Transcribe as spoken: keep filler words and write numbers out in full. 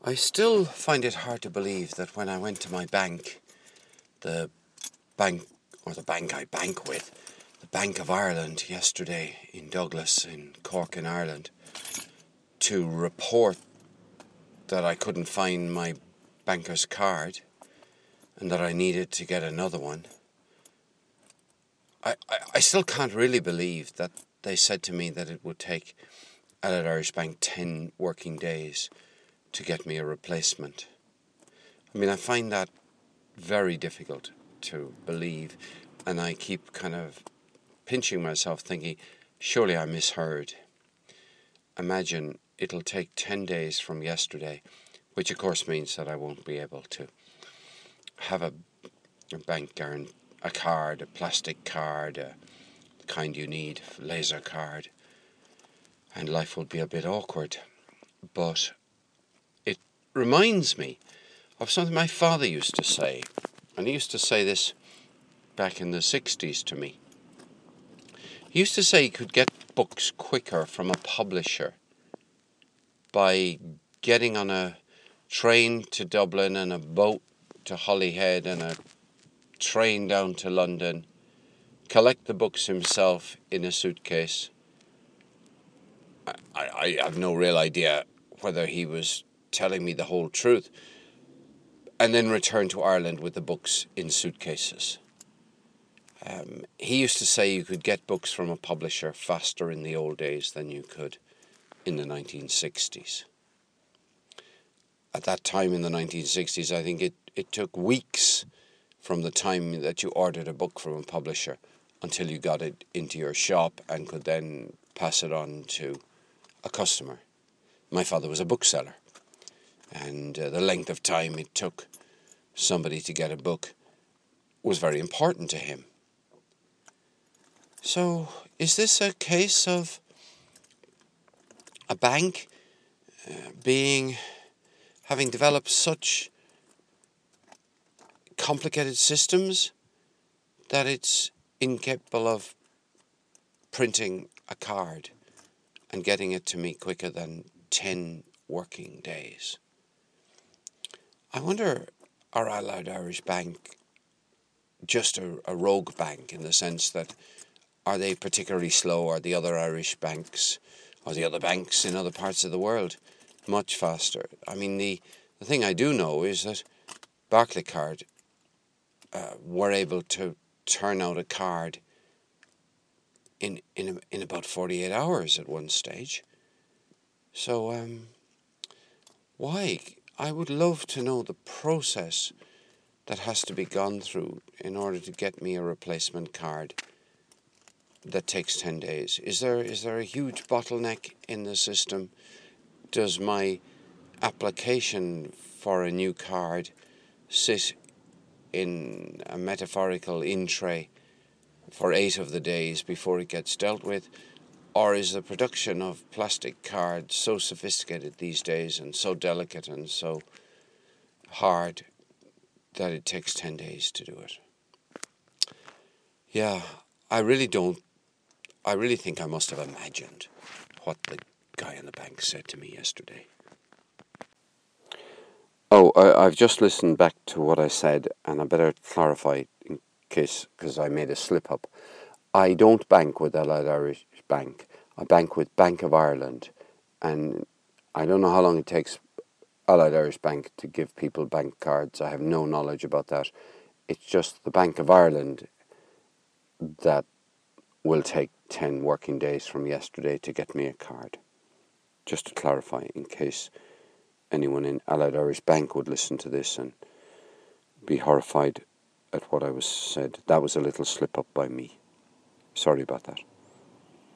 I still find it hard to believe that when I went to my bank, the bank, or the bank I bank with, the Bank of Ireland yesterday in Douglas, in Cork in Ireland, to report that I couldn't find my banker's card and that I needed to get another one. I, I, I still can't really believe that they said to me that it would take Allied Irish Bank ten working days to get me a replacement. I mean, I find that very difficult to believe, and I keep kind of pinching myself thinking, surely I misheard. Imagine it'll take ten days from yesterday, which of course means that I won't be able to have a, a bank guarantee, a card, a plastic card, a kind you need, laser card, and life will be a bit awkward. But it reminds me of something my father used to say, and he used to say this back in the sixties to me. He used to say he could get books quicker from a publisher by getting on a train to Dublin and a boat to Holyhead and a train down to London, collect the books himself in a suitcase. I, I, I have no real idea whether he was telling me the whole truth, and then return to Ireland with the books in suitcases. Um, he used to say you could get books from a publisher faster in the old days than you could in the nineteen sixties. At that time in the nineteen sixties, I think it, it took weeks from the time that you ordered a book from a publisher until you got it into your shop and could then pass it on to a customer. My father was a bookseller, and uh, the length of time it took somebody to get a book was very important to him. So, is this a case of a bank uh, being, having developed such complicated systems that it's incapable of printing a card and getting it to me quicker than ten working days? I wonder, are Allied Irish Bank just a, a rogue bank in the sense that, are they particularly slow? Are the other Irish banks, or the other banks in other parts of the world, much faster? I mean, the, the thing I do know is that Barclaycard uh, were able to turn out a card in in in about forty-eight hours at one stage. So, um, why? I would love to know the process that has to be gone through in order to get me a replacement card that takes ten days. Is there is there a huge bottleneck in the system? Does my application for a new card sit in a metaphorical in tray for eight of the days before it gets dealt with? Or is the production of plastic cards so sophisticated these days and so delicate and so hard that it takes ten days to do it? Yeah, I really don't, I really think I must have imagined what the guy in the bank said to me yesterday. Oh, I, I've just listened back to what I said, and I better clarify in case, because I made a slip up. I don't bank with Allied Irish Bank. I bank with Bank of Ireland, and I don't know how long it takes Allied Irish Bank to give people bank cards. I have no knowledge about that. It's just the Bank of Ireland that will take ten working days from yesterday to get me a card. Just to clarify, in case anyone in Allied Irish Bank would listen to this and be horrified at what I was said. That was a little slip up by me. Sorry about that.